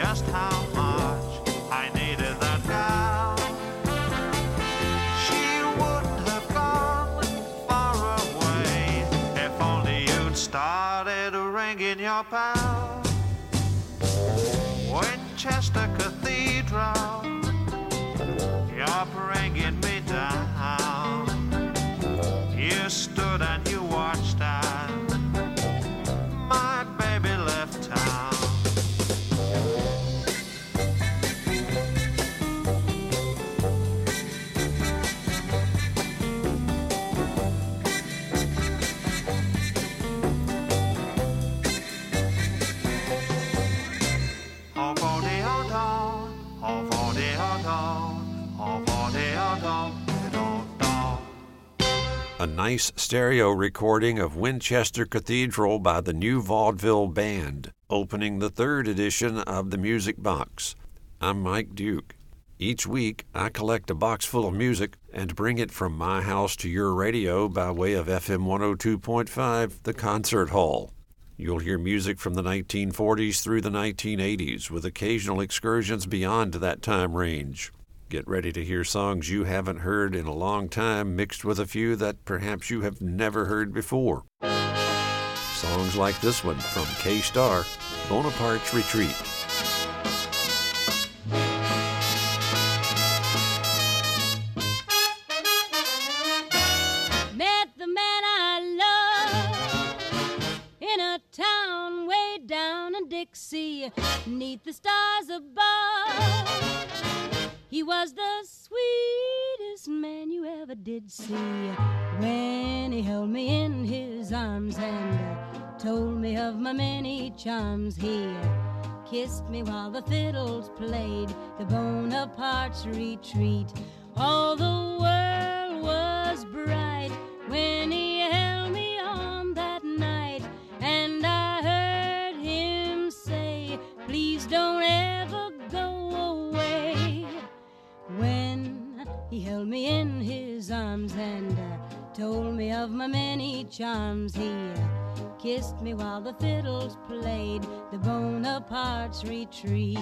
just how much I needed that girl. She wouldn't have gone far away if only you'd started ringing your bell. Winchester Cathedral, you're bringing me down. You stood and you watched as my baby left town. A nice stereo recording of Winchester Cathedral by the New Vaudeville Band, opening the third edition of the Music Box. I'm Mike Duke. Each week, I collect a box full of music and bring it from my house to your radio by way of FM 102.5, the Concert Hall. You'll hear music from the 1940s through the 1980s, with occasional excursions beyond that time range. Get ready to hear songs you haven't heard in a long time, mixed with a few that perhaps you have never heard before. Songs like this one from K-Star, Bonaparte's Retreat. Met the man I love in a town way down in Dixie, 'neath the stars above. He was the sweetest man you ever did see. When he held me in his arms and told me of my many charms, he kissed me while the fiddles played the Bonaparte's Retreat. All the world was bright when he held me on that night, and I heard him say, please don't ever go away. When he held me in his arms and told me of my many charms, he kissed me while the fiddles played the Bonaparte's Retreat.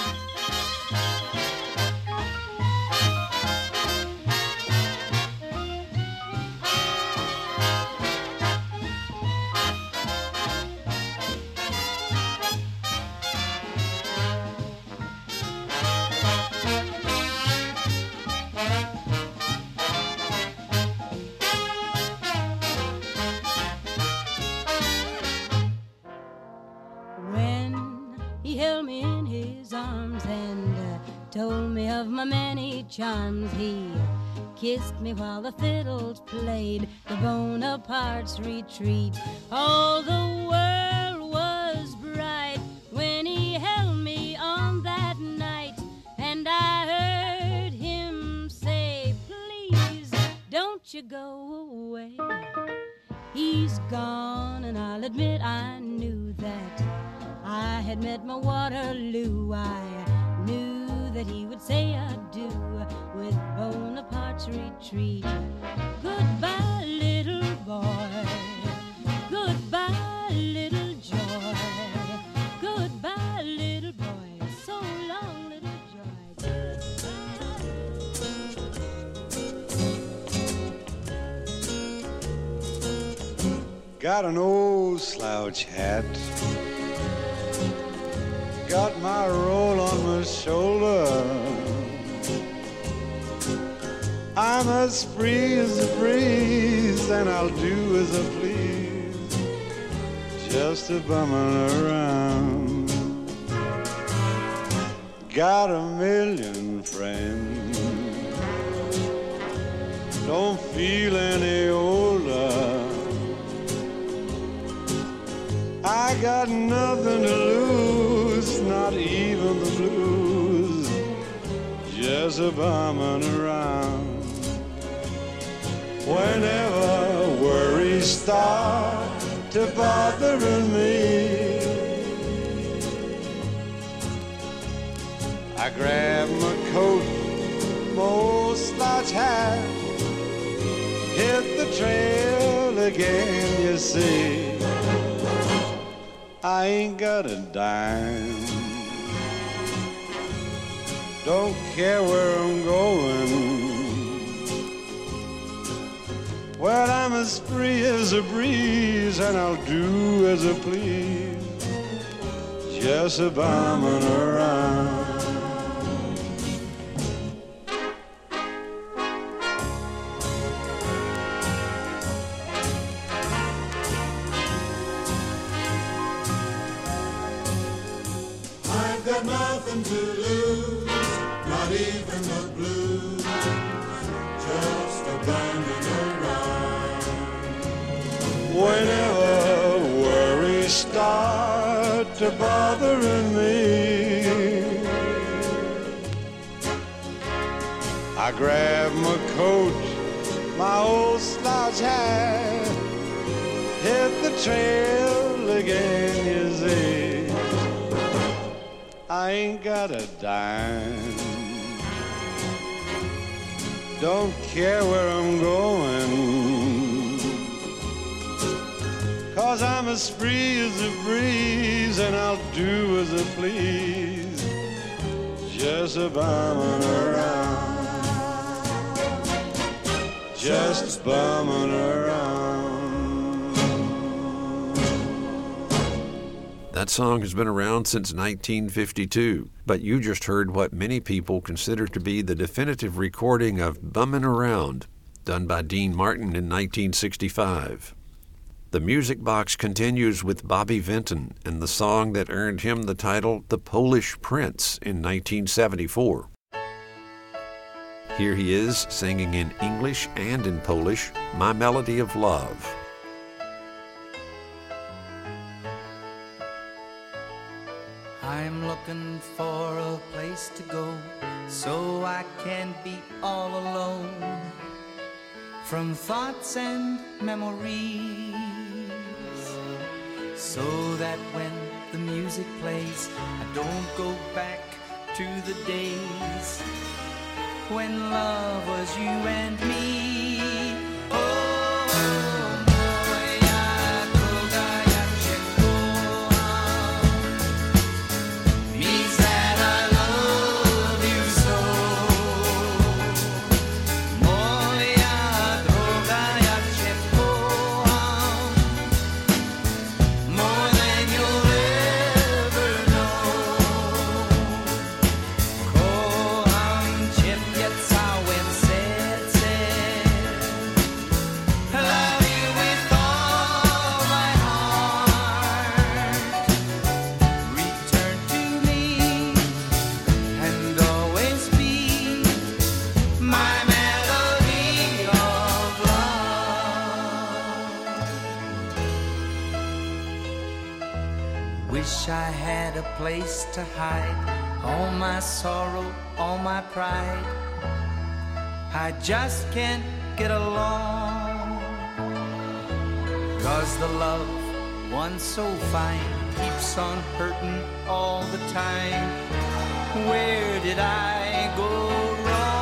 Told me of my many charms, he kissed me while the fiddles played the Bonaparte's Retreat. All the world was bright when he held me on that night, and I heard him say, please don't you go away. He's gone, and I'll admit I knew that I had met my Waterloo. I knew that he would say adieu with Bonaparte's Retreat. Goodbye, little boy. Goodbye, little joy. Goodbye, little boy. So long, little joy. Got an old slouch hat, got my roll on my shoulder. I'm as free as a breeze, and I'll do as I please, just a bumming around. Got a million friends, don't feel any older. I got nothing to lose, not even the blues, just a bumming around. Whenever worries start to bothering me, I grab my coat, my old slouch hat, hit the trail again, you see. I ain't got a dime, don't care where I'm going. Well, I'm as free as a breeze, and I'll do as I please, just a bumming around. I've got nothing to lose, not even the blues, just a bumming around. Whenever worries start to bothering me, I grab my coat, my old slouch hat, hit the trail again, you see. I ain't got a dime, don't care where I'm going, 'cause I'm as free as a breeze, and I'll do as I please, just a bumming around, just bumming around. That song has been around since 1952, but you just heard what many people consider to be the definitive recording of Bummin' Around, done by Dean Martin in 1965. The Music Box continues with Bobby Vinton and the song that earned him the title The Polish Prince in 1974. Here he is singing in English and in Polish, My Melody of Love. I'm looking for a place to go so I can be all alone from thoughts and memories, so that when the music plays I don't go back to the days when love was you and me. Wish I had a place to hide all my sorrow, all my pride. I just can't get along, 'cause the love once so fine keeps on hurting all the time. Where did I go wrong?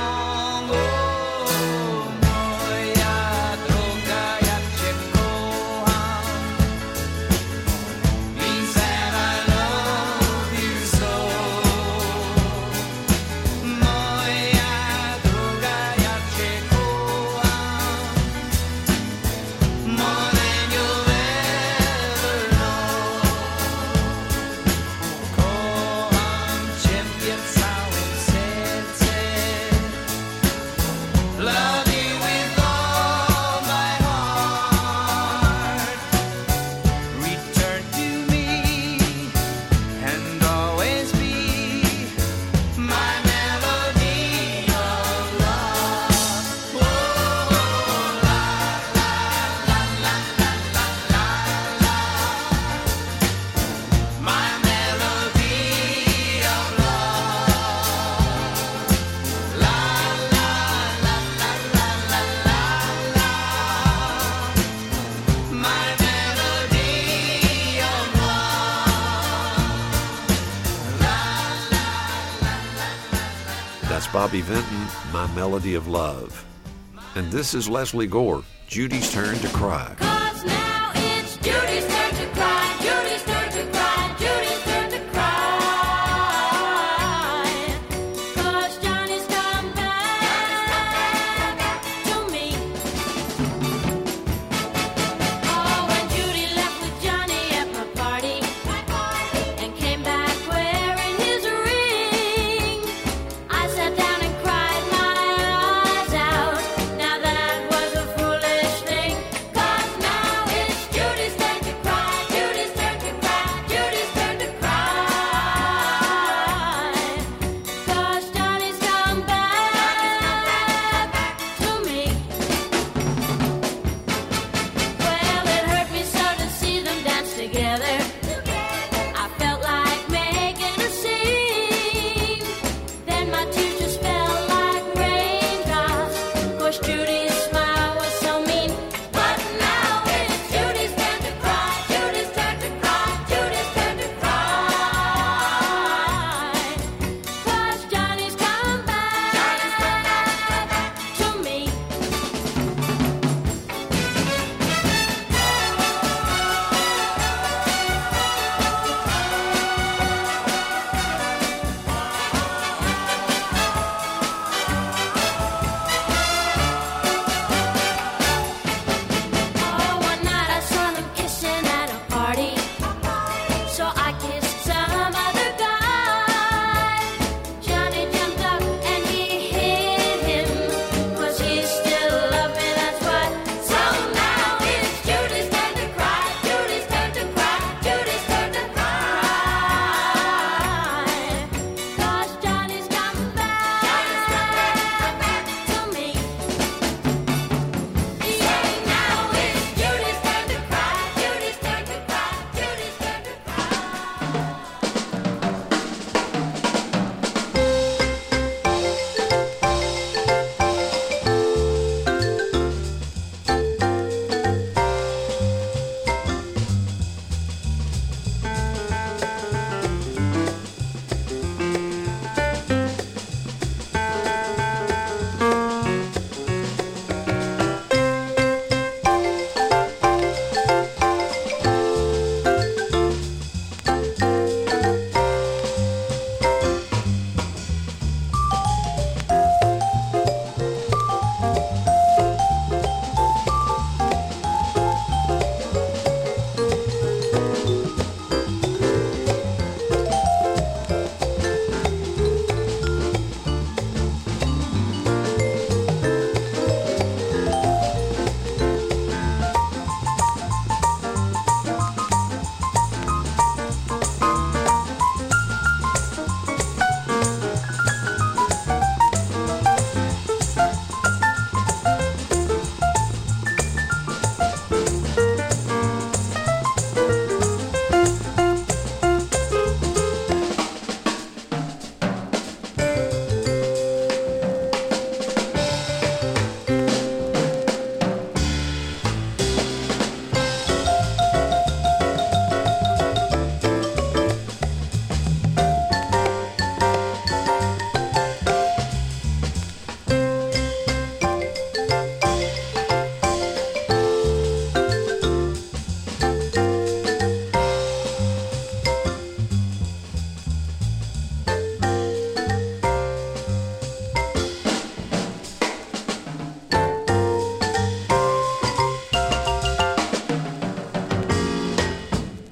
Bobby Vinton, My Melody of Love. And this is Leslie Gore, Judy's Turn to Cry. 'Cause now it's Judy's turn to cry, Judy's turn to cry, Judy's turn to cry.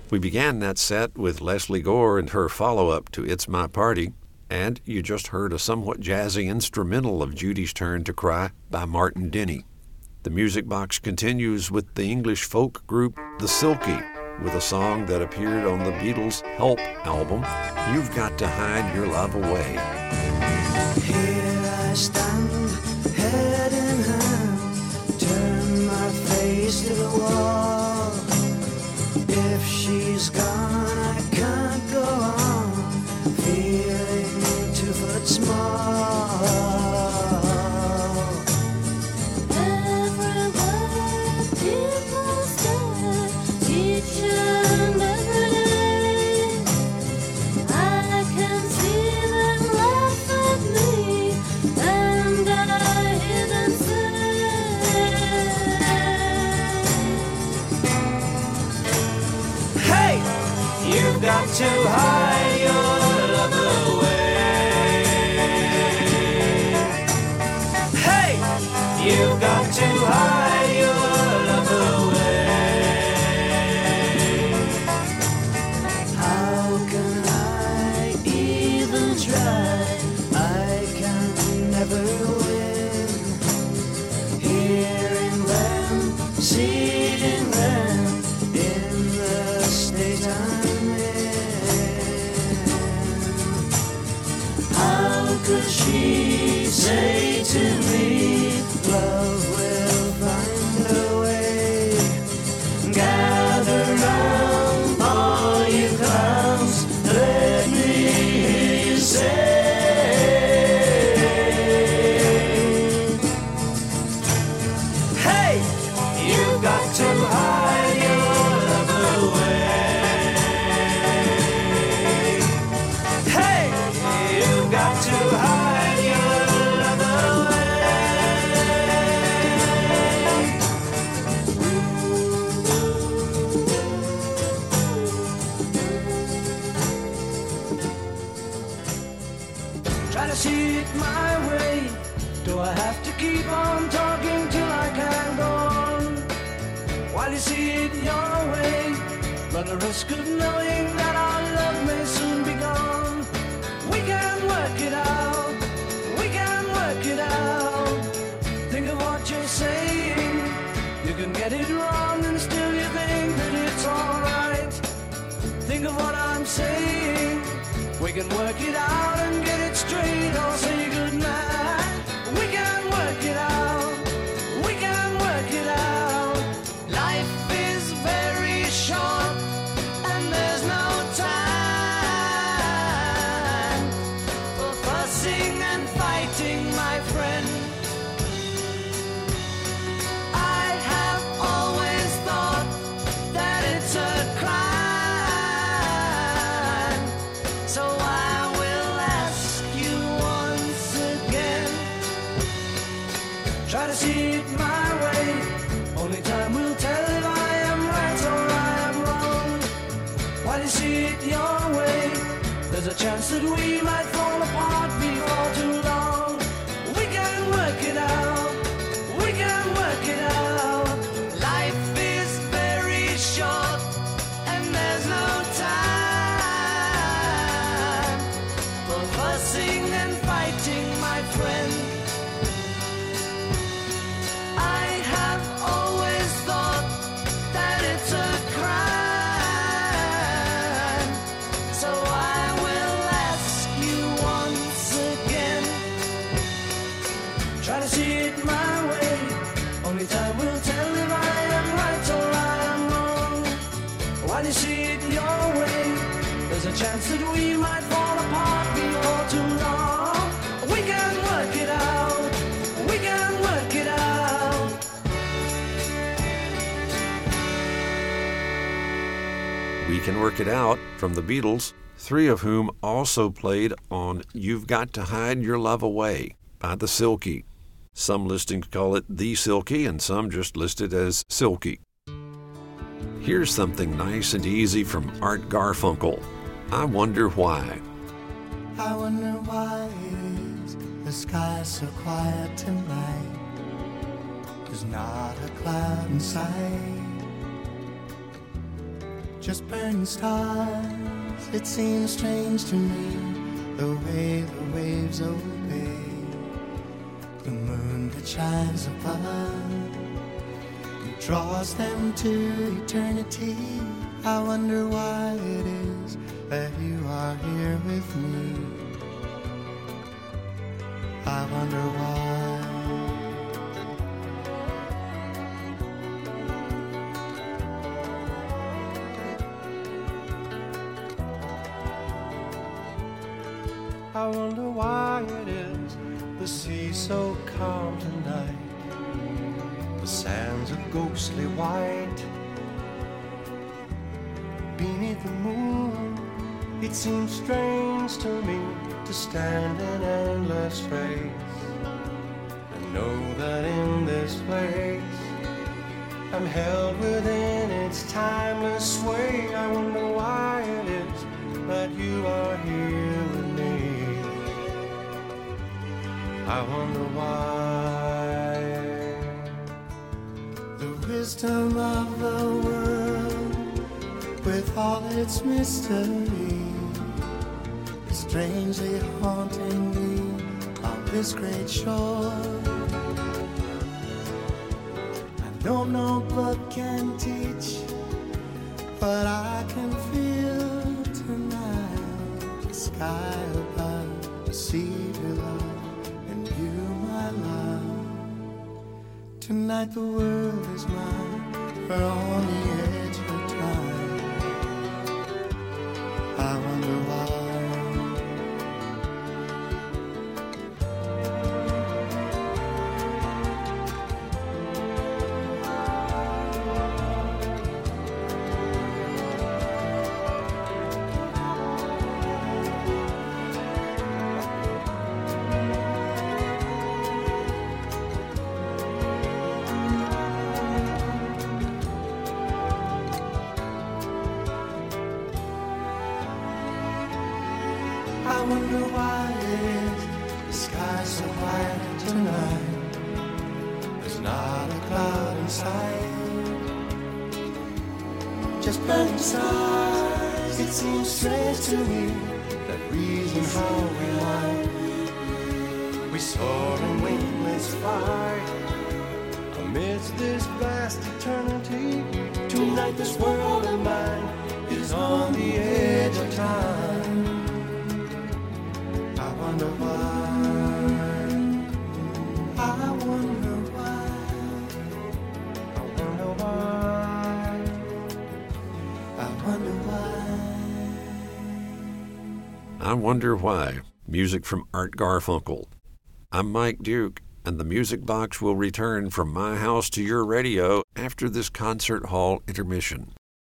We began that set with Leslie Gore and her follow-up to It's My Party, and you just heard a somewhat jazzy instrumental of Judy's Turn to Cry by Martin Denny. The Music Box continues with the English folk group The Silky, with a song that appeared on the Beatles' Help album, You've Got to Hide Your Love Away. Here I stand, head in hand, turn my face to the wall. If she's gone, I can't go on, feeling 2 foot small. Everywhere people stare, each and every day. I can see them laugh at me, and I hear them say, Hey, you've got to hide your love away. Hey, you've got to hide your love away. How can I even try? I can never win. Hearing them, seeing them in the state I'm in. How could she say to me, love will find a way? Gather round, all you clowns, let me hear you say, hey, you've got to hide your love away. Hey, you've got to hide your love away. Try to see it my way. Do I have to keep on talking till I can go on? While you see it your way, run the risk of knowing that our love may soon be gone. We can work it out. We can work it out. Think of what you're saying. You can get it wrong and still you think that it's alright. Think of what I'm saying. We can work it out and get it straight or say goodnight. We can work it out. We can work it out. Life is very short and there's no time for fussing and fighting, my friend. I have always thought that it's a crime. So I will ask you once again. Try to see it my way. Only time will tell if I am right or I am wrong. While you see it your way, there's a chance that we might fall apart before too long. We can work it out. We can work it out. Life is very short and there's no time for fussing and fighting, my friend. I have always thought that it's a crime. So I will ask you once again. Try to see it my way. Only time will tell if I am right or I am wrong. While you see it your way, there's a chance that we might fall apart before too long. We can work it out. We can work it out. We Can Work It Out from the Beatles, 3 of whom also played on You've Got to Hide Your Love Away by the Silky. Some listings call it The Silky and some just list it as Silky. Here's something nice and easy from Art Garfunkel, I Wonder Why. I wonder why it is the sky's so quiet tonight. There's not a cloud in sight. just burning stars. It seems strange to me the way the waves obey the moon that shines above and draws them to eternity. I wonder why it is that you are here with me. I wonder why. I wonder why it is the sea's so calm tonight. The sands are ghostly white. Beneath the moon, it seems strange to me to stand in endless race and know that in this place I'm held within its timeless sway. I wonder why it is that you are here with me. I wonder why. The wisdom of the world, with all its mystery, is strangely haunting me on this great shore. I know no book can teach, but I can feel tonight the sky above, the sea below, and you, my love. Tonight the world is mine, we're on the edge of time. I wonder why. I wonder why it is the sky's so white tonight. There's not a cloud in sight, just burning stars. It seems strange to me that reason how we lie. We soar in wingless flight amidst this vast eternity. Tonight this world of mine is on the edge of time. I wonder why. I wonder why. I wonder why. I wonder why. I Wonder Why, music from Art Garfunkel. I'm Mike Duke, and the Music Box will return from my house to your radio after this concert hall intermission.